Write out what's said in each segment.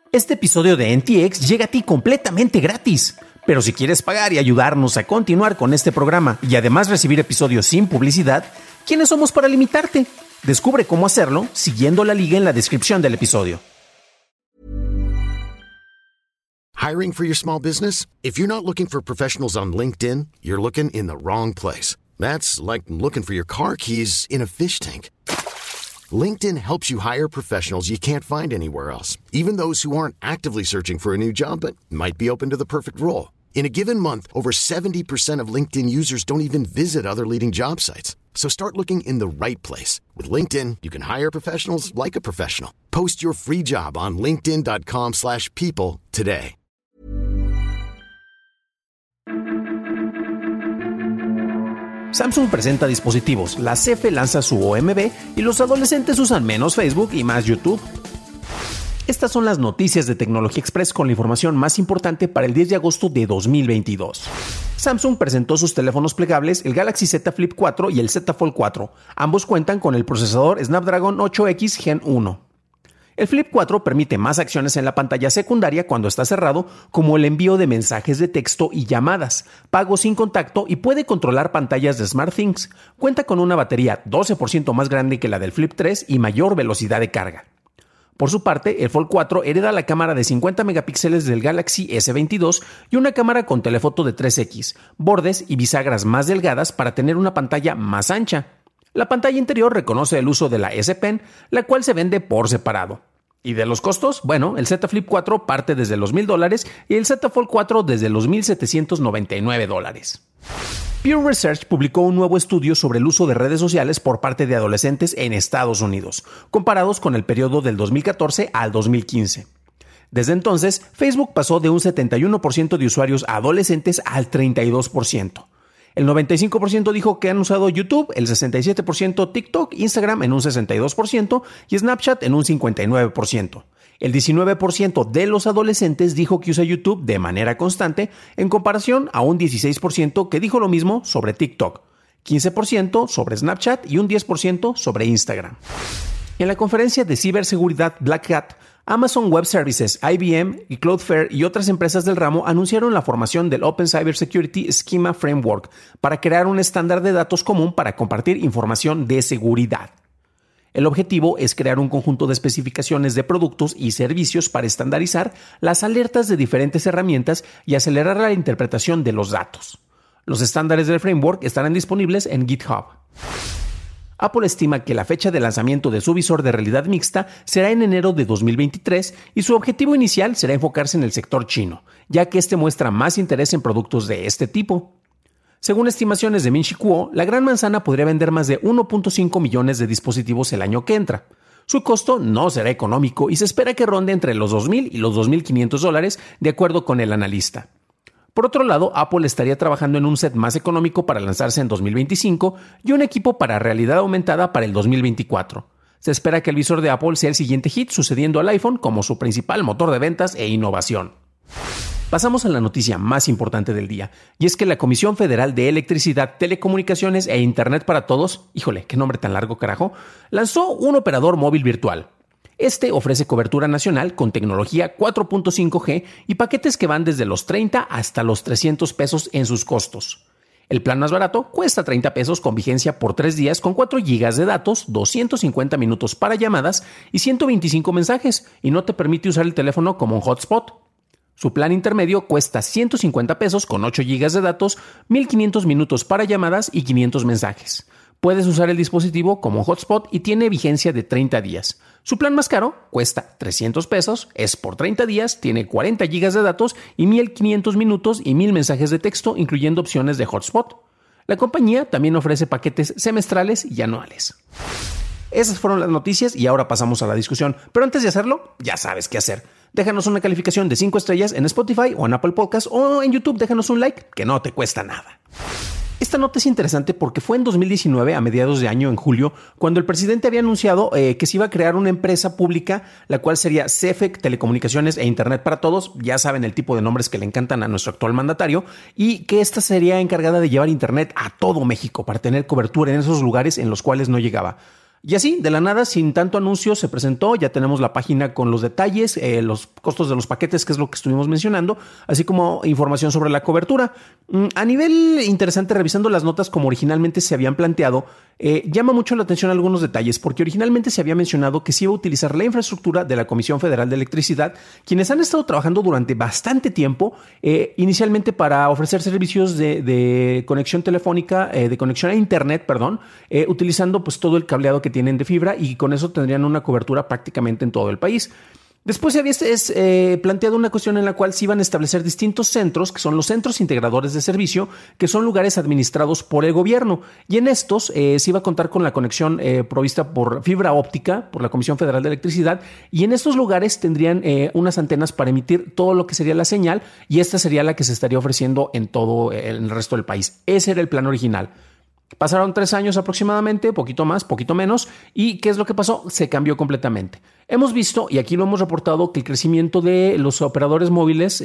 Este episodio de NTX llega a ti completamente gratis. Pero si quieres pagar y ayudarnos a continuar con este programa y además recibir episodios sin publicidad, ¿quiénes somos para limitarte? Descubre cómo hacerlo siguiendo la liga en la descripción del episodio. Hiring for your small business? If you're not looking for professionals on LinkedIn, you're looking in the wrong place. That's like looking for your car keys in a fish tank. LinkedIn helps you hire professionals you can't find anywhere else, even those who aren't actively searching for a new job but might be open to the perfect role. In a given month, over 70% of LinkedIn users don't even visit other leading job sites. So start looking in the right place. With LinkedIn, you can hire professionals like a professional. Post your free job on linkedin.com/people today. Samsung presenta dispositivos, la CF lanza su OMB y los adolescentes usan menos Facebook y más YouTube. Estas son las noticias de Tecnología Express con la información más importante para el 10 de agosto de 2022. Samsung presentó sus teléfonos plegables, el Galaxy Z Flip 4 y el Z Fold 4. Ambos cuentan con el procesador Snapdragon 8X Gen 1. El Flip 4 permite más acciones en la pantalla secundaria cuando está cerrado, como el envío de mensajes de texto y llamadas, pago sin contacto y puede controlar pantallas de SmartThings. Cuenta con una batería 12% más grande que la del Flip 3 y mayor velocidad de carga. Por su parte, el Fold 4 hereda la cámara de 50 megapíxeles del Galaxy S22 y una cámara con telefoto de 3X, bordes y bisagras más delgadas para tener una pantalla más ancha. La pantalla interior reconoce el uso de la S Pen, la cual se vende por separado. ¿Y de los costos? Bueno, el Z Flip 4 parte desde los $1,000 y el Z Fold 4 desde los $1,799. Pew Research publicó un nuevo estudio sobre el uso de redes sociales por parte de adolescentes en Estados Unidos, comparados con el periodo del 2014 al 2015. Desde entonces, Facebook pasó de un 71% de usuarios adolescentes al 32%. El 95% dijo que han usado YouTube, el 67% TikTok, Instagram en un 62% y Snapchat en un 59%. El 19% de los adolescentes dijo que usa YouTube de manera constante, en comparación a un 16% que dijo lo mismo sobre TikTok, 15% sobre Snapchat y un 10% sobre Instagram. En la conferencia de ciberseguridad Black Hat, Amazon Web Services, IBM y Cloudflare y otras empresas del ramo anunciaron la formación del Open Cybersecurity Schema Framework para crear un estándar de datos común para compartir información de seguridad. El objetivo es crear un conjunto de especificaciones de productos y servicios para estandarizar las alertas de diferentes herramientas y acelerar la interpretación de los datos. Los estándares del framework estarán disponibles en GitHub. Apple estima que la fecha de lanzamiento de su visor de realidad mixta será en enero de 2023 y su objetivo inicial será enfocarse en el sector chino, ya que este muestra más interés en productos de este tipo. Según estimaciones de Ming-Chi Kuo, la gran manzana podría vender más de 1.5 millones de dispositivos el año que entra. Su costo no será económico y se espera que ronde entre los $2,000 y los $2,500, de acuerdo con el analista. Por otro lado, Apple estaría trabajando en un set más económico para lanzarse en 2025 y un equipo para realidad aumentada para el 2024. Se espera que el visor de Apple sea el siguiente hit, sucediendo al iPhone como su principal motor de ventas e innovación. Pasamos a la noticia más importante del día, y es que la Comisión Federal de Electricidad, Telecomunicaciones e Internet para Todos, híjole, qué nombre tan largo carajo, lanzó un operador móvil virtual. Este ofrece cobertura nacional con tecnología 4.5G y paquetes que van desde los 30 hasta los $300 en sus costos. El plan más barato cuesta $30 con vigencia por 3 días con 4 GB de datos, 250 minutos para llamadas y 125 mensajes y no te permite usar el teléfono como un hotspot. Su plan intermedio cuesta $150 con 8 GB de datos, 1500 minutos para llamadas y 500 mensajes. Puedes usar el dispositivo como hotspot y tiene vigencia de 30 días. Su plan más caro cuesta $300, es por 30 días, tiene 40 GB de datos y 1500 minutos y 1000 mensajes de texto, incluyendo opciones de hotspot. La compañía también ofrece paquetes semestrales y anuales. Esas fueron las noticias y ahora pasamos a la discusión. Pero antes de hacerlo, ya sabes qué hacer. Déjanos una calificación de 5 estrellas en Spotify o en Apple Podcasts o en YouTube déjanos un like, que no te cuesta nada. Esta nota es interesante porque fue en 2019, a mediados de año, en julio, cuando el presidente había anunciado que se iba a crear una empresa pública, la cual sería CFEC, Telecomunicaciones e Internet para Todos, ya saben el tipo de nombres que le encantan a nuestro actual mandatario, y que esta sería encargada de llevar Internet a todo México para tener cobertura en esos lugares en los cuales no llegaba. Y así, de la nada, sin tanto anuncio, se presentó. Ya tenemos la página con los detalles, los costos de los paquetes, que es lo que estuvimos mencionando, así como información sobre la cobertura. A nivel interesante, revisando las notas como originalmente se habían planteado, llama mucho la atención algunos detalles, porque originalmente se había mencionado que se iba a utilizar la infraestructura de la Comisión Federal de Electricidad, quienes han estado trabajando durante bastante tiempo, inicialmente para ofrecer servicios de conexión telefónica, de conexión a internet, utilizando pues todo el cableado que tienen de fibra, y con eso tendrían una cobertura prácticamente en todo el país. Después se había planteado una cuestión en la cual se iban a establecer distintos centros, que son los centros integradores de servicio, que son lugares administrados por el gobierno. Y en estos se iba a contar con la conexión provista por fibra óptica, por la Comisión Federal de Electricidad, y en estos lugares tendrían unas antenas para emitir todo lo que sería la señal, y esta sería la que se estaría ofreciendo en todo el resto del país. Ese era el plan original. Pasaron 3 años aproximadamente, poquito más, poquito menos, y ¿qué es lo que pasó? Se cambió completamente. Hemos visto, y aquí lo hemos reportado, que el crecimiento de los operadores móviles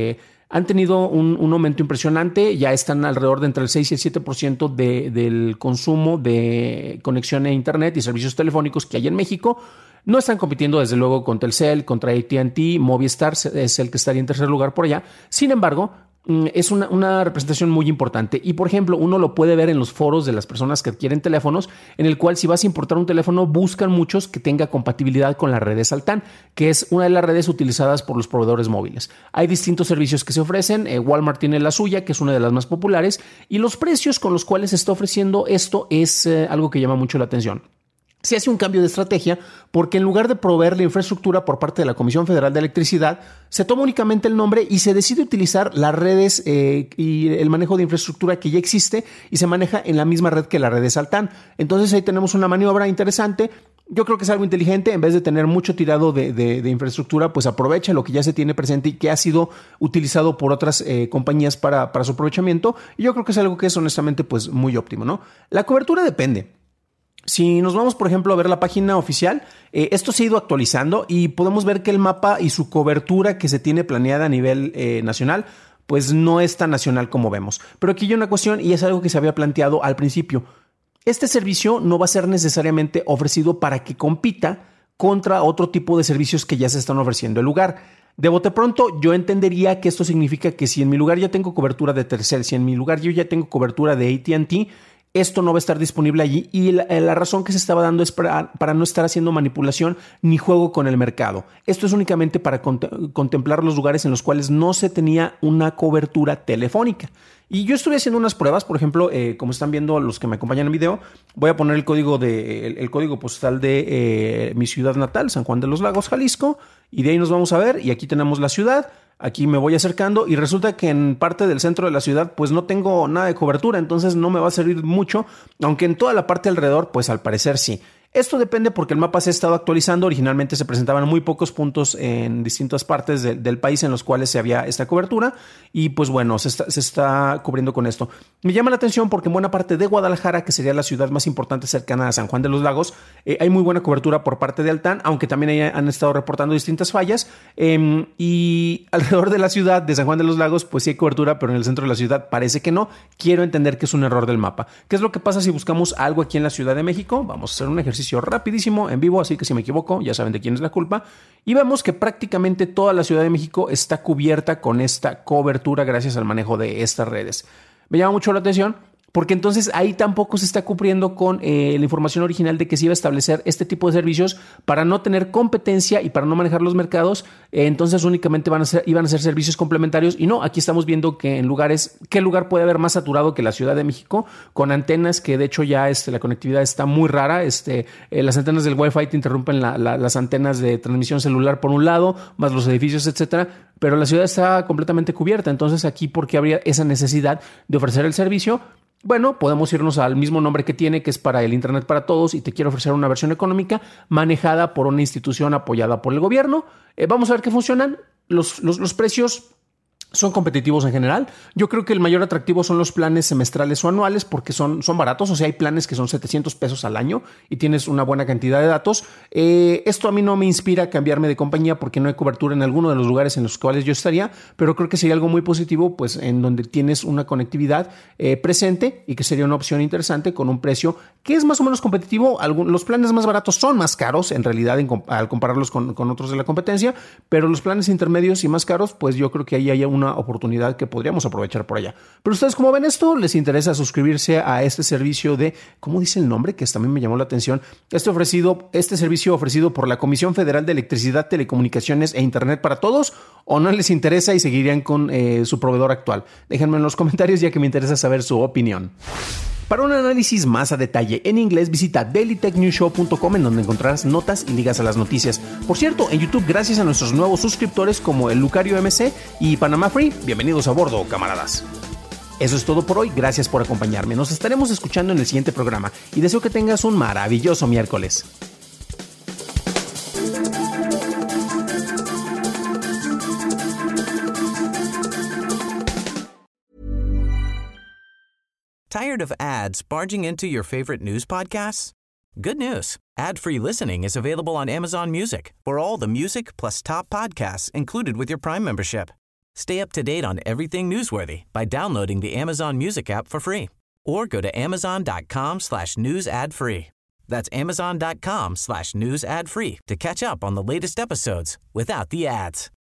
han tenido un aumento impresionante. Ya están alrededor de entre el 6 y el 7% del consumo de conexión a internet y servicios telefónicos que hay en México. No están compitiendo desde luego con Telcel, contra AT&T, Movistar es el que estaría en tercer lugar por allá. Sin embargo, es una representación muy importante, y por ejemplo uno lo puede ver en los foros de las personas que adquieren teléfonos, en el cual si vas a importar un teléfono buscan muchos que tenga compatibilidad con las redes Altán, que es una de las redes utilizadas por los proveedores móviles. Hay distintos servicios que se ofrecen, Walmart tiene la suya, que es una de las más populares, y los precios con los cuales se está ofreciendo esto es algo que llama mucho la atención. Se hace un cambio de estrategia porque en lugar de proveer la infraestructura por parte de la Comisión Federal de Electricidad, se toma únicamente el nombre y se decide utilizar las redes y el manejo de infraestructura que ya existe y se maneja en la misma red que la red de Altán. Entonces ahí tenemos una maniobra interesante. Yo creo que es algo inteligente. En vez de tener mucho tirado de infraestructura, pues aprovecha lo que ya se tiene presente y que ha sido utilizado por otras compañías para su aprovechamiento. Y yo creo que es algo que es honestamente pues muy óptimo, ¿no? La cobertura depende. Si nos vamos, por ejemplo, a ver la página oficial, esto se ha ido actualizando y podemos ver que el mapa y su cobertura que se tiene planeada a nivel nacional, pues no es tan nacional como vemos. Pero aquí hay una cuestión y es algo que se había planteado al principio. Este servicio no va a ser necesariamente ofrecido para que compita contra otro tipo de servicios que ya se están ofreciendo en el lugar. De bote pronto, yo entendería que esto significa que si en mi lugar ya tengo cobertura de Telcel, si en mi lugar yo ya tengo cobertura de AT&T, esto no va a estar disponible allí, y la razón que se estaba dando es para no estar haciendo manipulación ni juego con el mercado. Esto es únicamente para contemplar los lugares en los cuales no se tenía una cobertura telefónica. Y yo estuve haciendo unas pruebas, por ejemplo, como están viendo los que me acompañan en el video, voy a poner el código postal de mi ciudad natal, San Juan de los Lagos, Jalisco, y de ahí nos vamos a ver, y aquí tenemos la ciudad. Aquí me voy acercando y resulta que en parte del centro de la ciudad pues no tengo nada de cobertura, entonces no me va a servir mucho, aunque en toda la parte alrededor pues al parecer sí. Esto depende porque el mapa se ha estado actualizando. Originalmente se presentaban muy pocos puntos en distintas partes del país en los cuales se había esta cobertura y pues bueno, se está cubriendo con esto. Me llama la atención porque en buena parte de Guadalajara, que sería la ciudad más importante cercana a San Juan de los Lagos, hay muy buena cobertura por parte de Altán, aunque también han estado reportando distintas fallas, y alrededor de la ciudad de San Juan de los Lagos pues sí hay cobertura, pero en el centro de la ciudad parece que no. Quiero entender que es un error del mapa. ¿Qué es lo que pasa si buscamos algo aquí en la Ciudad de México? Vamos a hacer un ejercicio rapidísimo en vivo, así que si me equivoco ya saben de quién es la culpa, y vemos que prácticamente toda la Ciudad de México está cubierta con esta cobertura gracias al manejo de estas redes. Me llama mucho la atención porque entonces ahí tampoco se está cubriendo con la información original de que se iba a establecer este tipo de servicios para no tener competencia y para no manejar los mercados. Entonces únicamente iban a ser servicios complementarios, y no, aquí estamos viendo que en lugares, ¿qué lugar puede haber más saturado que la Ciudad de México? Con antenas que de hecho ya la conectividad está muy rara. Las antenas del Wi-Fi te interrumpen las antenas de transmisión celular por un lado, más los edificios, etcétera, pero la ciudad está completamente cubierta. Entonces aquí, ¿por qué habría esa necesidad de ofrecer el servicio? Bueno, podemos irnos al mismo nombre que tiene, que es para el Internet para Todos, y te quiero ofrecer una versión económica manejada por una institución apoyada por el gobierno. Vamos a ver qué funcionan. Los precios Son competitivos en general. Yo creo que el mayor atractivo son los planes semestrales o anuales porque son baratos. O sea, hay planes que son $700 al año y tienes una buena cantidad de datos. Esto a mí no me inspira a cambiarme de compañía porque no hay cobertura en alguno de los lugares en los cuales yo estaría, pero creo que sería algo muy positivo, pues en donde tienes una conectividad presente y que sería una opción interesante con un precio que es más o menos competitivo. Los planes más baratos son más caros en realidad al compararlos con otros de la competencia, pero los planes intermedios y más caros, pues yo creo que ahí hay una oportunidad que podríamos aprovechar por allá. Pero ustedes, ¿cómo ven esto? ¿Les interesa suscribirse a este servicio de, ¿cómo dice el nombre? Que también me llamó la atención. Este servicio ofrecido por la Comisión Federal de Electricidad, Telecomunicaciones e Internet para Todos, ¿o no les interesa y seguirían con su proveedor actual? Déjenme en los comentarios, ya que me interesa saber su opinión. Para un análisis más a detalle en inglés, visita dailytechnewshow.com, en donde encontrarás notas y ligas a las noticias. Por cierto, en YouTube, gracias a nuestros nuevos suscriptores como el Lucario MC y Panamá Free, bienvenidos a bordo, camaradas. Eso es todo por hoy, gracias por acompañarme. Nos estaremos escuchando en el siguiente programa y deseo que tengas un maravilloso miércoles. Tired of ads barging into your favorite news podcasts? Good news. Ad-free listening is available on Amazon Music for all the music plus top podcasts included with your Prime membership. Stay up to date on everything newsworthy by downloading the Amazon Music app for free or go to amazon.com/news ad free. That's amazon.com/news ad free to catch up on the latest episodes without the ads.